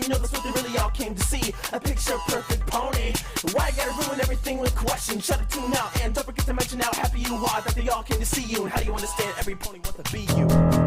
you know that's what they really all came to see. A picture perfect pony. Why you gotta ruin everything with questions? Shut it, tune out, and don't forget to mention how happy you are that they all came to see you. And how do you understand every pony wants to be you?